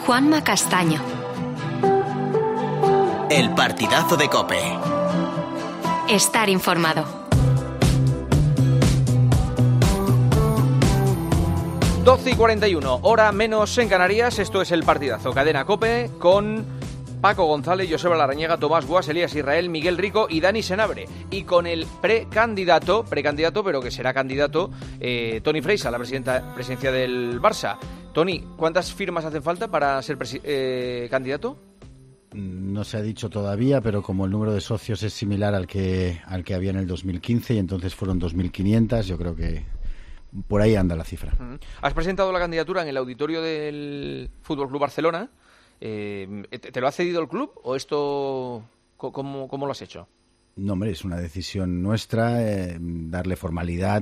Juanma Castaño. El partidazo de COPE. Estar informado. 12:41, hora menos en Canarias. Esto es el partidazo. Cadena COPE con Paco González, Joseba Larrañaga, Tomás Guas, Elías Israel, Miguel Rico y Dani Senabre. Y con el precandidato, pero que será candidato, Toni Freixa, la presidencia del Barça. Toni, ¿cuántas firmas hacen falta para ser candidato? No se ha dicho todavía, pero como el número de socios es similar al que había en el 2015 y entonces fueron 2.500, yo creo que por ahí anda la cifra. Has presentado la candidatura en el auditorio del Fútbol Club Barcelona. ¿Te lo ha cedido el club o esto cómo lo has hecho? No, hombre, es una decisión nuestra, darle formalidad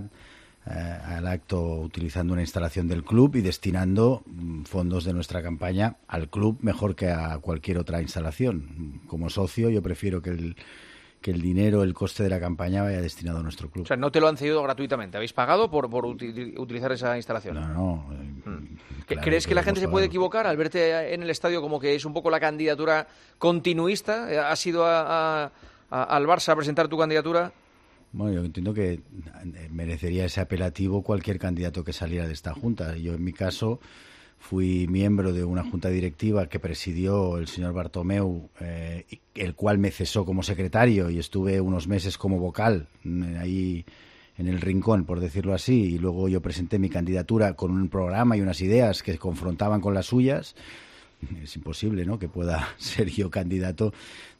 al acto utilizando una instalación del club y destinando fondos de nuestra campaña al club mejor que a cualquier otra instalación. Como socio yo prefiero que el dinero, el coste de la campaña vaya destinado a nuestro club. O sea, no te lo han cedido gratuitamente, ¿habéis pagado por utilizar esa instalación? No. Claro, ¿Crees que la gente se puede equivocar al verte en el estadio como que es un poco la candidatura continuista? ¿Has ido al Barça a presentar tu candidatura? Bueno, yo entiendo que merecería ese apelativo cualquier candidato que saliera de esta junta. Yo, en mi caso, fui miembro de una junta directiva que presidió el señor Bartomeu, el cual me cesó como secretario y estuve unos meses como vocal ahí en el rincón, por decirlo así, y luego yo presenté mi candidatura con un programa y unas ideas que confrontaban con las suyas. Es imposible, ¿no?, que pueda ser yo candidato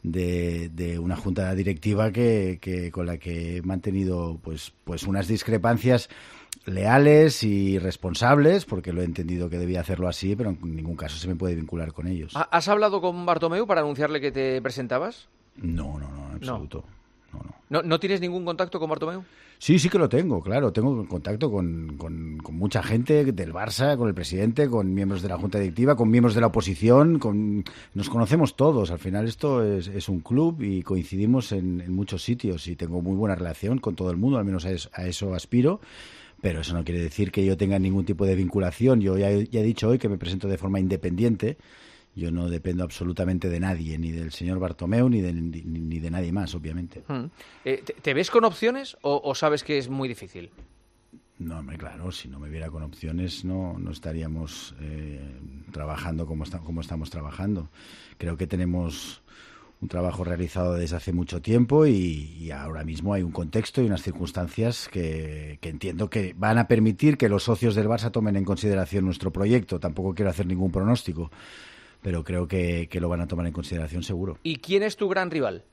de una junta directiva que con la que he mantenido pues unas discrepancias leales y responsables, porque lo he entendido que debía hacerlo así, pero en ningún caso se me puede vincular con ellos. ¿Has hablado con Bartomeu para anunciarle que te presentabas? No, en absoluto. ¿No tienes ningún contacto con Bartomeu? Sí que lo tengo, claro. Tengo contacto con mucha gente del Barça, con el presidente, con miembros de la Junta Directiva, con miembros de la oposición. Nos conocemos todos. Al final esto es un club y coincidimos en muchos sitios y tengo muy buena relación con todo el mundo, al menos a eso aspiro. Pero eso no quiere decir que yo tenga ningún tipo de vinculación. Yo ya he dicho hoy que me presento de forma independiente. Yo no dependo absolutamente de nadie, ni del señor Bartomeu, ni de nadie más, obviamente. ¿Te ves con opciones o sabes que es muy difícil? No, hombre, claro, si no me viera con opciones no estaríamos trabajando como estamos trabajando. Creo que tenemos un trabajo realizado desde hace mucho tiempo y ahora mismo hay un contexto y unas circunstancias que entiendo que van a permitir que los socios del Barça tomen en consideración nuestro proyecto. Tampoco quiero hacer ningún pronóstico, pero creo que lo van a tomar en consideración seguro. ¿Y quién es tu gran rival?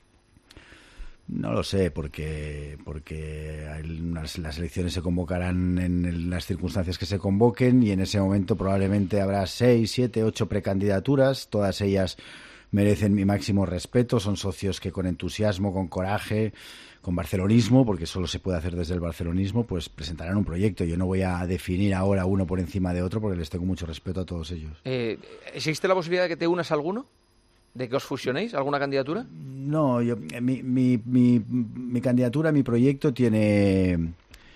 No lo sé, porque las elecciones se convocarán en las circunstancias que se convoquen y en ese momento probablemente habrá 6, 7, 8 precandidaturas. Todas ellas merecen mi máximo respeto. Son socios que con entusiasmo, con coraje, con barcelonismo, porque solo se puede hacer desde el barcelonismo, pues presentarán un proyecto. Yo no voy a definir ahora uno por encima de otro porque les tengo mucho respeto a todos ellos. ¿Existe la posibilidad de que te unas a alguno? ¿De que os fusionéis? ¿Alguna candidatura? No, mi candidatura, mi proyecto tiene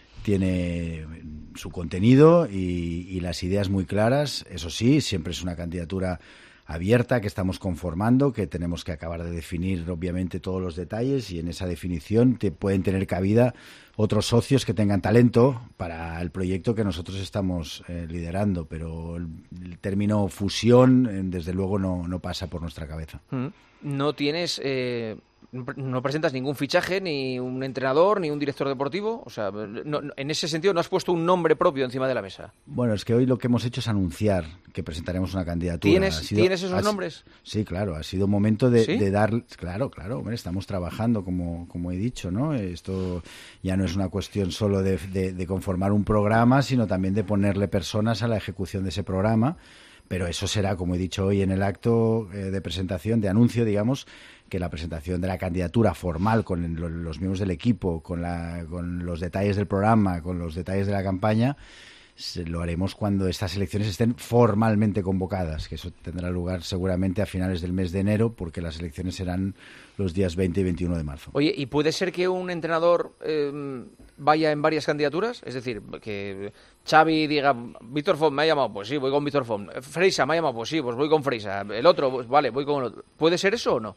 su contenido y las ideas muy claras. Eso sí, siempre es una candidatura abierta que estamos conformando, que tenemos que acabar de definir obviamente todos los detalles y en esa definición pueden tener cabida otros socios que tengan talento para el proyecto que nosotros estamos liderando, pero el término fusión desde luego no pasa por nuestra cabeza. ¿No tienes no presentas ningún fichaje, ni un entrenador, ni un director deportivo? O sea, en ese sentido no has puesto un nombre propio encima de la mesa. Bueno, es que hoy lo que hemos hecho es anunciar que presentaremos una candidatura. ¿Tienes esos nombres? Sí, claro, ha sido momento de, ¿Sí? de dar... Claro, hombre, estamos trabajando, como he dicho, ¿no? Esto ya no es una cuestión solo de conformar un programa, sino también de ponerle personas a la ejecución de ese programa. Pero eso será, como he dicho hoy en el acto de presentación, de anuncio, digamos, que la presentación de la candidatura formal con los miembros del equipo, con los detalles del programa, con los detalles de la campaña, lo haremos cuando estas elecciones estén formalmente convocadas, que eso tendrá lugar seguramente a finales del mes de enero, porque las elecciones serán los días 20 y 21 de marzo. Oye, ¿y puede ser que un entrenador vaya en varias candidaturas? Es decir, que Xavi diga, Víctor Font me ha llamado, pues sí, voy con Víctor Font. Freisa me ha llamado, pues sí, pues voy con Freisa. El otro, pues vale, voy con el otro. ¿Puede ser eso o no?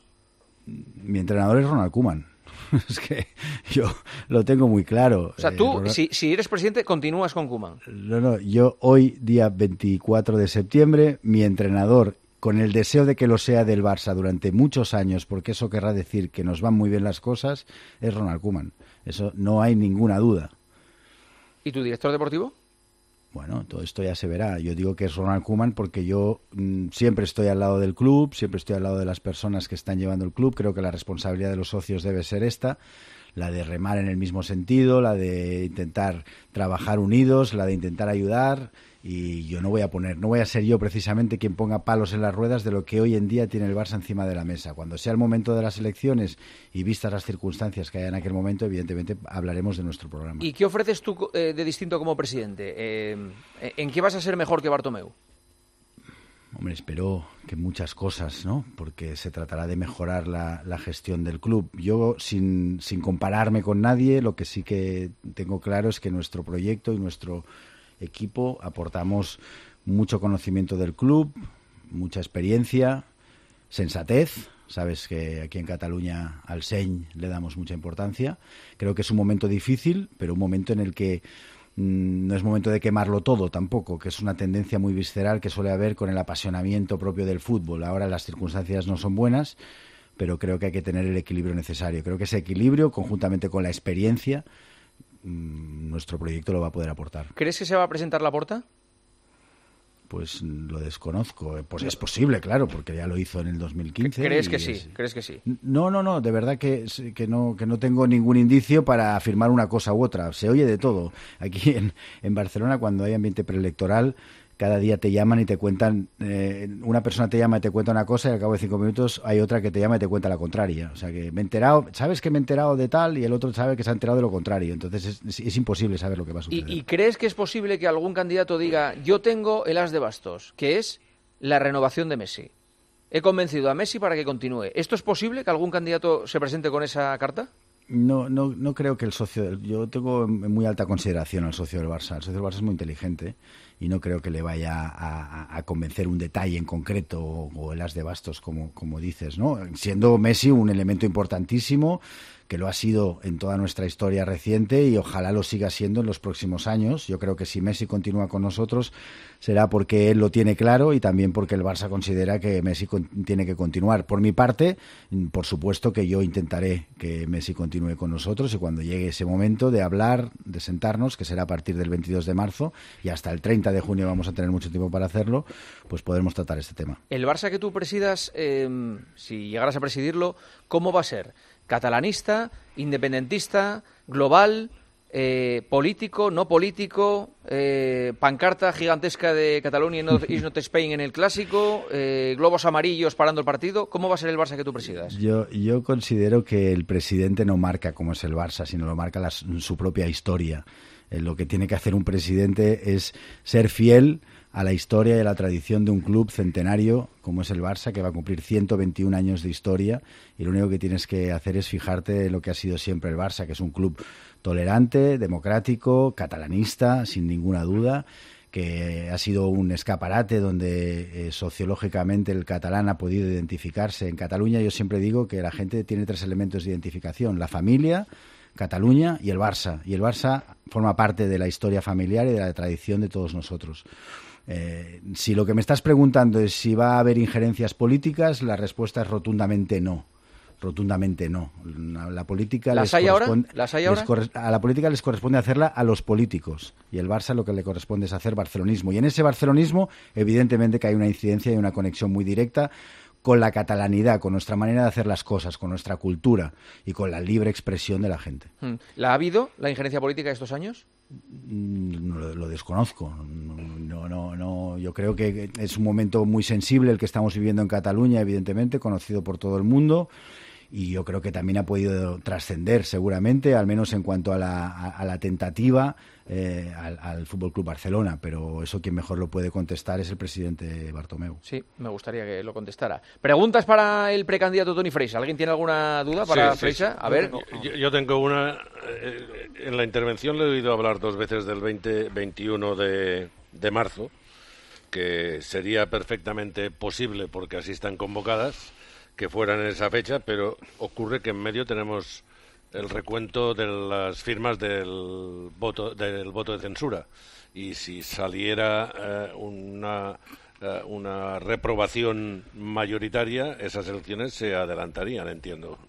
Mi entrenador es Ronald Koeman. Es que yo lo tengo muy claro. O sea, tú, si eres presidente, continúas con Koeman. No, yo hoy, día 24 de septiembre, mi entrenador, con el deseo de que lo sea del Barça durante muchos años, porque eso querrá decir que nos van muy bien las cosas, es Ronald Koeman. Eso no hay ninguna duda. ¿Y tu director deportivo? Bueno, todo esto ya se verá. Yo digo que es Ronald Koeman porque yo siempre estoy al lado del club, siempre estoy al lado de las personas que están llevando el club. Creo que la responsabilidad de los socios debe ser esta, la de remar en el mismo sentido, la de intentar trabajar unidos, la de intentar ayudar. Y yo no voy a ser yo precisamente quien ponga palos en las ruedas de lo que hoy en día tiene el Barça encima de la mesa. Cuando sea el momento de las elecciones y vistas las circunstancias que haya en aquel momento, evidentemente hablaremos de nuestro programa. ¿Y qué ofreces tú de distinto como presidente? ¿En qué vas a ser mejor que Bartomeu? Hombre, espero que muchas cosas, ¿no? Porque se tratará de mejorar la gestión del club. Yo, sin compararme con nadie, lo que sí que tengo claro es que nuestro proyecto y nuestro equipo aportamos mucho conocimiento del club, mucha experiencia, sensatez. Sabes que aquí en Cataluña al seny le damos mucha importancia. Creo que es un momento difícil, pero un momento en el que no es momento de quemarlo todo tampoco, que es una tendencia muy visceral que suele haber con el apasionamiento propio del fútbol. Ahora las circunstancias no son buenas, pero creo que hay que tener el equilibrio necesario. Creo que ese equilibrio, conjuntamente con la experiencia, nuestro proyecto lo va a poder aportar. ¿Crees que se va a presentar Laporta? Pues lo desconozco. Pues es posible, claro, porque ya lo hizo en el 2015. ¿Crees que sí? ¿Crees que sí? No, de verdad que no tengo ningún indicio para afirmar una cosa u otra. Se oye de todo. Aquí en Barcelona, cuando hay ambiente preelectoral, cada día te llaman y te cuentan, una persona te llama y te cuenta una cosa y al cabo de 5 minutos hay otra que te llama y te cuenta la contraria. O sea que me he enterado, sabes que me he enterado de tal y el otro sabe que se ha enterado de lo contrario. Entonces es imposible saber lo que va a suceder. ¿Y crees que es posible que algún candidato diga, yo tengo el as de bastos, que es la renovación de Messi? He convencido a Messi para que continúe. ¿Esto es posible que algún candidato se presente con esa carta? No creo que el socio... Yo tengo en muy alta consideración al socio del Barça. El socio del Barça es muy inteligente y no creo que le vaya a convencer un detalle en concreto o el as de bastos, como dices, ¿no? Siendo Messi un elemento importantísimo, que lo ha sido en toda nuestra historia reciente y ojalá lo siga siendo en los próximos años. Yo creo que si Messi continúa con nosotros será porque él lo tiene claro y también porque el Barça considera que Messi tiene que continuar. Por mi parte, por supuesto que yo intentaré que Messi continúe con nosotros y cuando llegue ese momento de hablar, de sentarnos, que será a partir del 22 de marzo y hasta el 30 de junio vamos a tener mucho tiempo para hacerlo, pues podremos tratar este tema. El Barça que tú presidas, si llegaras a presidirlo, ¿cómo va a ser? ¿Catalanista, independentista, global, político, no político, pancarta gigantesca de Catalunya is not Spain en el clásico, globos amarillos parando el partido? ¿Cómo va a ser el Barça que tú presidas? Yo considero que el presidente no marca cómo es el Barça, sino lo marca su propia historia. Lo que tiene que hacer un presidente es ser fiel a la historia y a la tradición de un club centenario como es el Barça, que va a cumplir 121 años de historia, y lo único que tienes que hacer es fijarte en lo que ha sido siempre el Barça, que es un club tolerante, democrático, catalanista, sin ninguna duda, que ha sido un escaparate donde sociológicamente el catalán ha podido identificarse. En Cataluña yo siempre digo que la gente tiene 3 elementos de identificación: la familia, Cataluña y el Barça. Y el Barça forma parte de la historia familiar y de la tradición de todos nosotros. Si lo que me estás preguntando es si va a haber injerencias políticas, la respuesta es rotundamente no. Rotundamente no. La política ¿Las hay ahora? ¿Las hay ahora? A la política les corresponde hacerla a los políticos. Y el Barça lo que le corresponde es hacer barcelonismo. Y en ese barcelonismo, evidentemente que hay una incidencia y una conexión muy directa con la catalanidad, con nuestra manera de hacer las cosas, con nuestra cultura y con la libre expresión de la gente. ¿La ha habido, la injerencia política de estos años? Lo desconozco. No, yo creo que es un momento muy sensible el que estamos viviendo en Cataluña, evidentemente, conocido por todo el mundo, y yo creo que también ha podido trascender seguramente, al menos en cuanto a la tentativa al Fútbol Club Barcelona, pero eso quien mejor lo puede contestar es el presidente Bartomeu. Sí, me gustaría que lo contestara. Preguntas para el precandidato Toni Freixa. ¿Alguien tiene alguna duda para Freixa? A ver. Yo tengo una. En la intervención le he oído hablar 2 veces del 21 de marzo, que sería perfectamente posible, porque así están convocadas, que fueran en esa fecha, pero ocurre que en medio tenemos el recuento de las firmas del voto de censura, y si saliera una reprobación mayoritaria, esas elecciones se adelantarían, entiendo.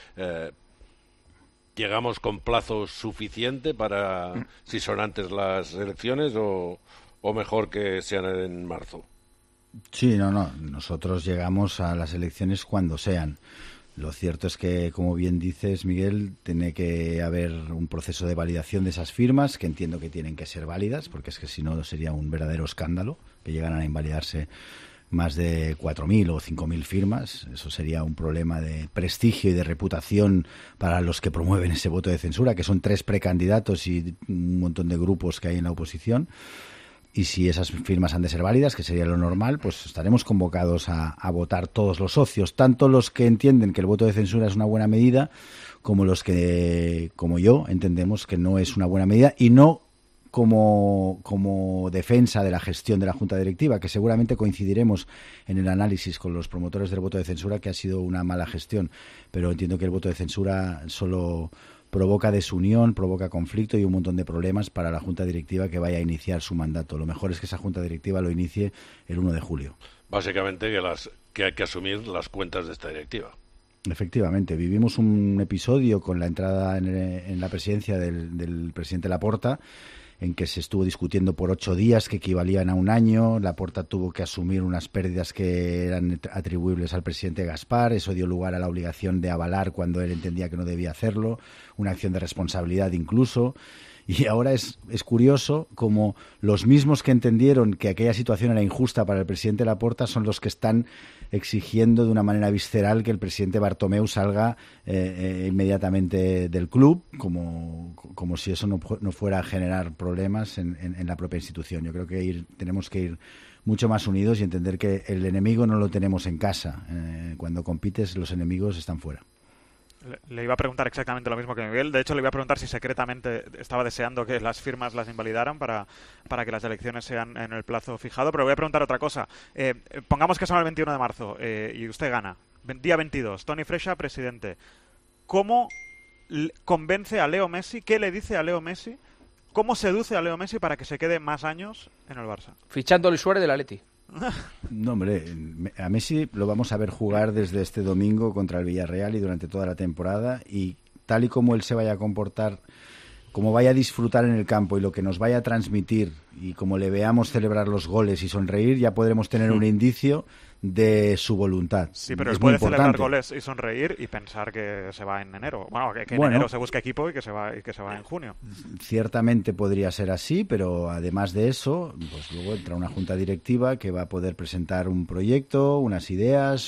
¿Llegamos con plazo suficiente para si son antes las elecciones o mejor que sean en marzo? Sí, no, nosotros llegamos a las elecciones cuando sean. Lo cierto es que, como bien dices, Miguel, tiene que haber un proceso de validación de esas firmas, que entiendo que tienen que ser válidas, porque es que si no sería un verdadero escándalo que llegaran a invalidarse más de 4.000 o 5.000 firmas. Eso sería un problema de prestigio y de reputación para los que promueven ese voto de censura, que son 3 precandidatos y un montón de grupos que hay en la oposición. Y si esas firmas han de ser válidas, que sería lo normal, pues estaremos convocados a votar todos los socios, tanto los que entienden que el voto de censura es una buena medida, como los que, como yo, entendemos que no es una buena medida, y no como defensa de la gestión de la Junta Directiva, que seguramente coincidiremos en el análisis con los promotores del voto de censura, que ha sido una mala gestión. Pero entiendo que el voto de censura solo provoca desunión, provoca conflicto y un montón de problemas para la Junta Directiva que vaya a iniciar su mandato. Lo mejor es que esa Junta Directiva lo inicie el 1 de julio. Básicamente que hay que asumir las cuentas de esta directiva. Efectivamente, vivimos un episodio con la entrada en la presidencia del presidente Laporta, en que se estuvo discutiendo por 8 días, que equivalían a un año. Laporta tuvo que asumir unas pérdidas que eran atribuibles al presidente Gaspar. Eso dio lugar a la obligación de avalar cuando él entendía que no debía hacerlo, una acción de responsabilidad incluso. Y ahora es curioso como los mismos que entendieron que aquella situación era injusta para el presidente Laporta son los que están exigiendo de una manera visceral que el presidente Bartomeu salga inmediatamente del club, como si eso no fuera a generar problemas en la propia institución. Yo creo que tenemos que ir mucho más unidos y entender que el enemigo no lo tenemos en casa. Cuando compites, los enemigos están fuera. Le iba a preguntar exactamente lo mismo que Miguel. De hecho, le iba a preguntar si secretamente estaba deseando que las firmas las invalidaran para que las elecciones sean en el plazo fijado. Pero voy a preguntar otra cosa. Pongamos que son el 21 de marzo y usted gana. Día 22, Toni Freixa, presidente. ¿Cómo convence a Leo Messi? ¿Qué le dice a Leo Messi? ¿Cómo seduce a Leo Messi para que se quede más años en el Barça? Fichando el Suárez del Atleti. No, hombre, a Messi lo vamos a ver jugar desde este domingo contra el Villarreal y durante toda la temporada, y tal y como él se vaya a comportar, como vaya a disfrutar en el campo y lo que nos vaya a transmitir, y como le veamos celebrar los goles y sonreír, ya podremos tener un indicio de su voluntad. Sí, pero él puede celebrar goles y sonreír y pensar que se va en enero. Bueno, que en enero se busca equipo y que se va en junio. Ciertamente podría ser así, pero además de eso, pues luego entra una junta directiva que va a poder presentar un proyecto, unas ideas,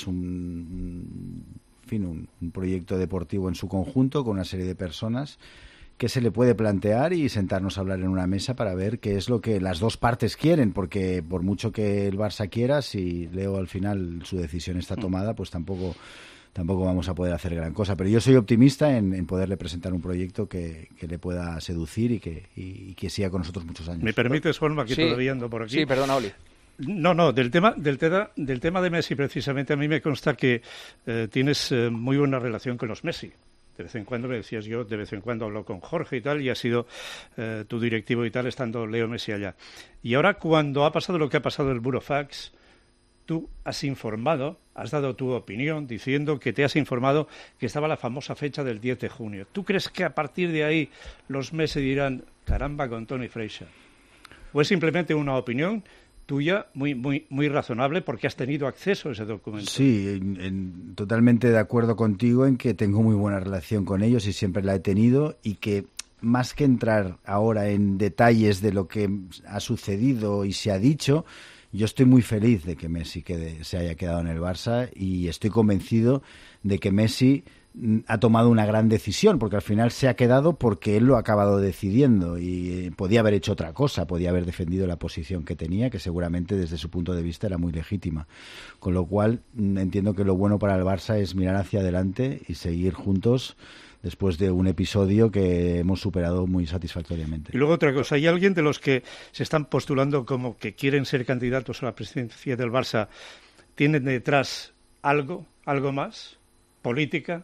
un proyecto deportivo en su conjunto con una serie de personas que se le puede plantear y sentarnos a hablar en una mesa para ver qué es lo que las dos partes quieren, porque por mucho que el Barça quiera, si Leo al final su decisión está tomada, pues tampoco vamos a poder hacer gran cosa. Pero yo soy optimista en poderle presentar un proyecto que le pueda seducir y que siga con nosotros muchos años. ¿Me permites, Juanma, que todavía ando por aquí? Sí, perdona, Oli. No, del tema de Messi, precisamente, a mí me consta que tienes muy buena relación con los Messi. De vez en cuando, me decías yo, de vez en cuando hablo con Jorge y tal, y ha sido tu directivo y tal, estando Leo Messi allá. Y ahora, cuando ha pasado lo que ha pasado el Burofax, tú has informado, has dado tu opinión, diciendo que te has informado que estaba la famosa fecha del 10 de junio. ¿Tú crees que a partir de ahí los Messi dirán, caramba, con Toni Freixa? ¿O es simplemente una opinión tuya muy razonable porque has tenido acceso a ese documento? Sí, totalmente de acuerdo contigo en que tengo muy buena relación con ellos y siempre la he tenido, y que más que entrar ahora en detalles de lo que ha sucedido y se ha dicho, yo estoy muy feliz de que Messi se haya quedado en el Barça, y estoy convencido de que Messi ha tomado una gran decisión, porque al final se ha quedado porque él lo ha acabado decidiendo y podía haber hecho otra cosa, podía haber defendido la posición que tenía, que seguramente desde su punto de vista era muy legítima. Con lo cual entiendo que lo bueno para el Barça es mirar hacia adelante y seguir juntos después de un episodio que hemos superado muy satisfactoriamente. Y luego otra cosa, ¿hay alguien de los que se están postulando como que quieren ser candidatos a la presidencia del Barça, tienen detrás algo más? ¿Política?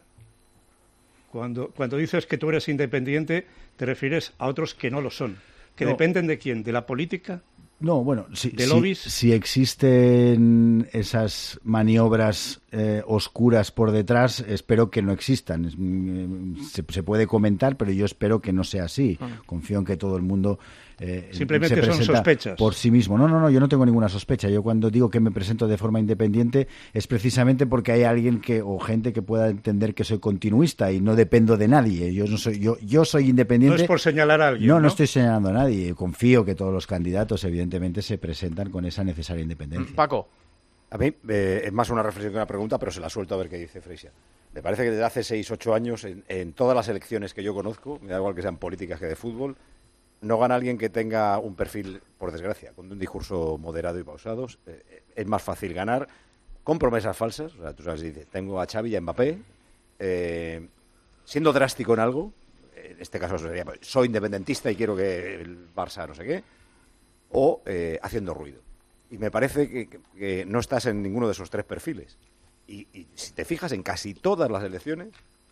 Cuando dices que tú eres independiente, te refieres a otros que no lo son. ¿Que dependen de quién? ¿De la política? No, bueno, si existen esas maniobras oscuras por detrás, espero que no existan. Se puede comentar, pero yo espero que no sea así. Confío en que todo el mundo simplemente se son sospechas por sí mismo. No, yo no tengo ninguna sospecha. Yo cuando digo que me presento de forma independiente es precisamente porque hay alguien o gente que pueda entender que soy continuista y no dependo de nadie. Yo soy independiente. No es por señalar a alguien. No estoy señalando a nadie. Confío que todos los candidatos evidentemente se presentan con esa necesaria independencia. Paco. A mí es más una reflexión que una pregunta, pero se la suelto a ver qué dice Freixas. Me parece que desde hace 6-8 años, en todas las elecciones que yo conozco, me da igual que sean políticas que de fútbol, no gana alguien que tenga un perfil, por desgracia, con un discurso moderado y pausado. Es más fácil ganar con promesas falsas. O sea, tú sabes, dices, tengo a Xavi y a Mbappé, siendo drástico en algo, en este caso sería, soy independentista y quiero que el Barça no sé qué, o haciendo ruido. Y me parece que no estás en ninguno de esos tres perfiles. Y si te fijas, en casi todas las elecciones,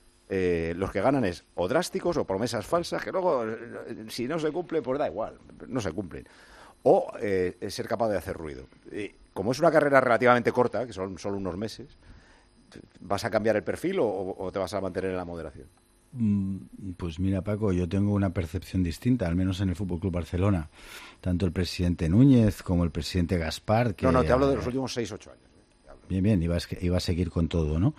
los que ganan es o drásticos o promesas falsas, que luego, si no se cumple, pues da igual, no se cumplen. O ser capaz de hacer ruido. Como es una carrera relativamente corta, que son solo unos meses, ¿vas a cambiar el perfil o te vas a mantener en la moderación? Pues mira, Paco, yo tengo una percepción distinta, al menos en el FC Barcelona. Tanto el presidente Núñez como el presidente Gaspar... No, te hablo de los últimos 6-8 años. Bien, iba a seguir con todo, ¿no?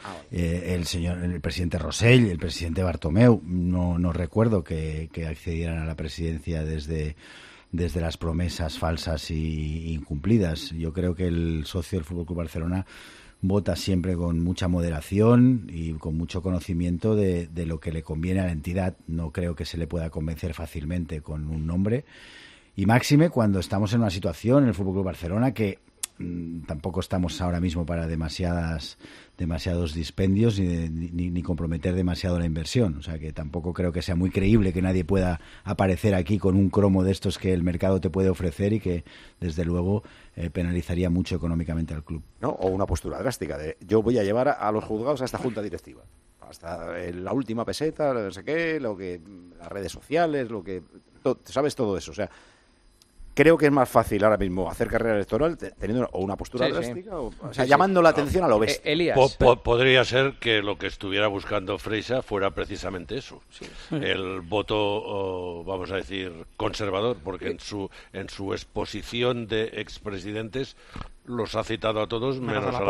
El presidente Rosell, el presidente Bartomeu, no recuerdo que accedieran a la presidencia desde las promesas falsas y incumplidas. Yo creo que el socio del FC Barcelona vota siempre con mucha moderación y con mucho conocimiento de lo que le conviene a la entidad. No creo que se le pueda convencer fácilmente con un nombre. Y máxime cuando estamos en una situación en el FC Barcelona que tampoco estamos ahora mismo para demasiados dispendios ni comprometer demasiado la inversión. O sea que tampoco creo que sea muy creíble que nadie pueda aparecer aquí con un cromo de estos que el mercado te puede ofrecer y que desde luego penalizaría mucho económicamente al club. ¿No? O una postura drástica de yo voy a llevar a los juzgados a esta junta directiva. Hasta la última peseta, no sé qué, las redes sociales, sabes todo eso. O sea, creo que es más fácil ahora mismo hacer carrera electoral teniendo una postura drástica, o sea, llamando la atención a lo bestia. Elías. Podría ser que lo que estuviera buscando Freixas fuera precisamente eso. Sí. El voto, vamos a decir, conservador, porque en su exposición de expresidentes los ha citado a todos menos a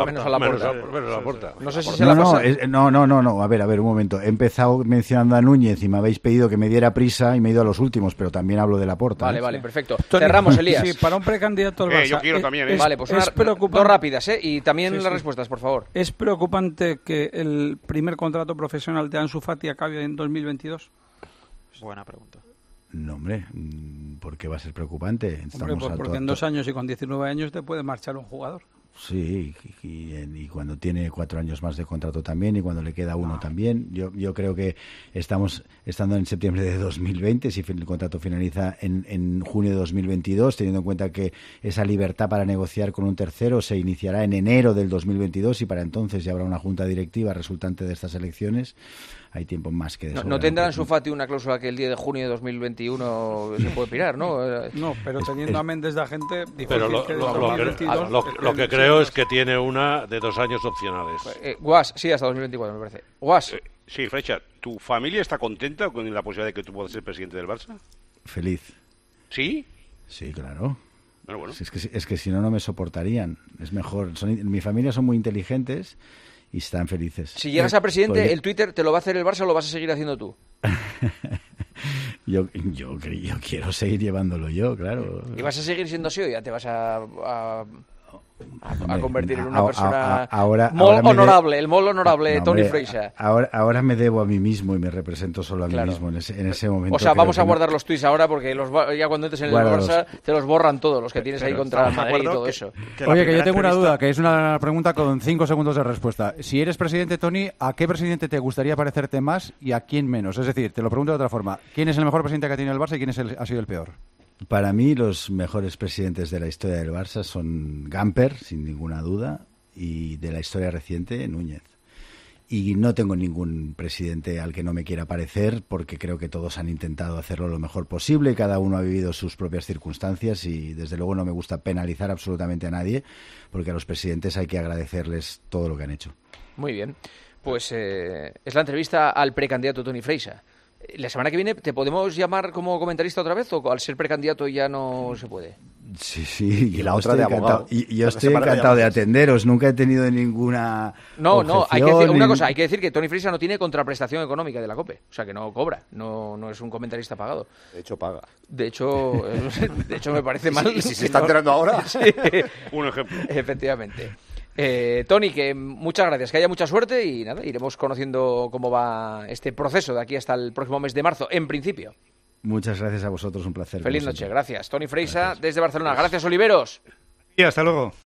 la Porta. No sé si se la pasa. No. A ver, un momento. He empezado mencionando a Núñez y me habéis pedido que me diera prisa y me he ido a los últimos, pero también hablo de la Porta. Vale, perfecto. Cerramos, Elías. Sí, para un precandidato al Barça. Yo quiero también. Vale, pues dos rápidas, y también las respuestas, por favor. ¿Es preocupante que el primer contrato profesional de Ansu Fati acabe en 2022? Buena pregunta. No, hombre, ¿por qué va a ser preocupante? Porque en 2 años y con 19 años te puede marchar un jugador. Sí, y cuando tiene 4 años más de contrato también, y cuando le queda 1 también. Yo creo que estamos estando en septiembre de 2020, si el contrato finaliza en junio de 2022, teniendo en cuenta que esa libertad para negociar con un tercero se iniciará en enero del 2022 y para entonces ya habrá una junta directiva resultante de estas elecciones. Hay tiempo más que de sobra. ¿No tendrá Ansu Fati una cláusula que el día de junio de 2021 se puede pirar, no? No, pero teniendo a Mendes de agente... Pero lo que creo es que tiene una de 2 años opcionales. Guas, sí, hasta 2024 me parece. Guas. Sí, Freixas, ¿tu familia está contenta con la posibilidad de que tú puedas ser presidente del Barça? Feliz. ¿Sí? Sí, claro. Bueno. Es que si no me soportarían. Es mejor. Mi familia son muy inteligentes y están felices. Si llegas a presidente, ¿el Twitter te lo va a hacer el Barça o lo vas a seguir haciendo tú? Yo quiero seguir llevándolo yo, claro. ¿Y vas a seguir siendo CEO? ¿Ya te vas a a convertir en una persona ahora honorable, el molt honorable Toni Freixa. Ahora me debo a mí mismo y me represento solo a mí mismo en ese momento. O sea, vamos a guardar los tuits ahora porque ya cuando entres en el Barça te los borran todos los que tienes ahí contra el Madrid y todo eso. Oye, que yo tengo una duda, que es una pregunta con 5 segundos de respuesta. Si eres presidente, Toni, ¿a qué presidente te gustaría parecerte más y a quién menos? Es decir, te lo pregunto de otra forma. ¿Quién es el mejor presidente que ha tenido el Barça y quién ha sido el peor? Para mí los mejores presidentes de la historia del Barça son Gamper, sin ninguna duda, y de la historia reciente, Núñez. Y no tengo ningún presidente al que no me quiera parecer, porque creo que todos han intentado hacerlo lo mejor posible, cada uno ha vivido sus propias circunstancias y desde luego no me gusta penalizar absolutamente a nadie, porque a los presidentes hay que agradecerles todo lo que han hecho. Muy bien, pues es la entrevista al precandidato Toni Freixa. ¿La semana que viene te podemos llamar como comentarista otra vez o al ser precandidato ya no se puede? Sí, y la otra de abogado. Yo estoy encantado de atenderos, nunca he tenido ninguna No, hay que decir una cosa, hay que decir que Toni Freixa no tiene contraprestación económica de la COPE, o sea que no cobra, no es un comentarista pagado. De hecho paga. De hecho me parece mal. ¿Y si se está enterando ahora? Sí. Un ejemplo. Efectivamente. Toni, que muchas gracias, que haya mucha suerte y nada, iremos conociendo cómo va este proceso de aquí hasta el próximo mes de marzo, en principio. Muchas gracias a vosotros, un placer. Feliz noche, gracias. Toni Freixa desde Barcelona. Gracias, Oliveros. Y hasta luego.